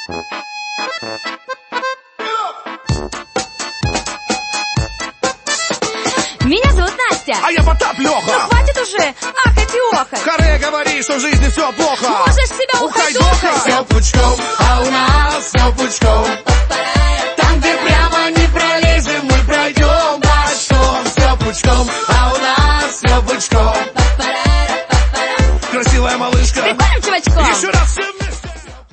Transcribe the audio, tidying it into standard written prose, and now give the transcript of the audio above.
Меня зовут Настя. А я Потап Лёха. Ну хватит уже ахать и охать. Харе говорит, что в жизни все плохо. Можешь себя ухайдохать. Все пучком, а у нас все пучком. Там, где прямо не пролезем, мы пройдем пешком. Все пучком, а у нас все пучком. Красивая малышка. Прикольным чувачком. Еще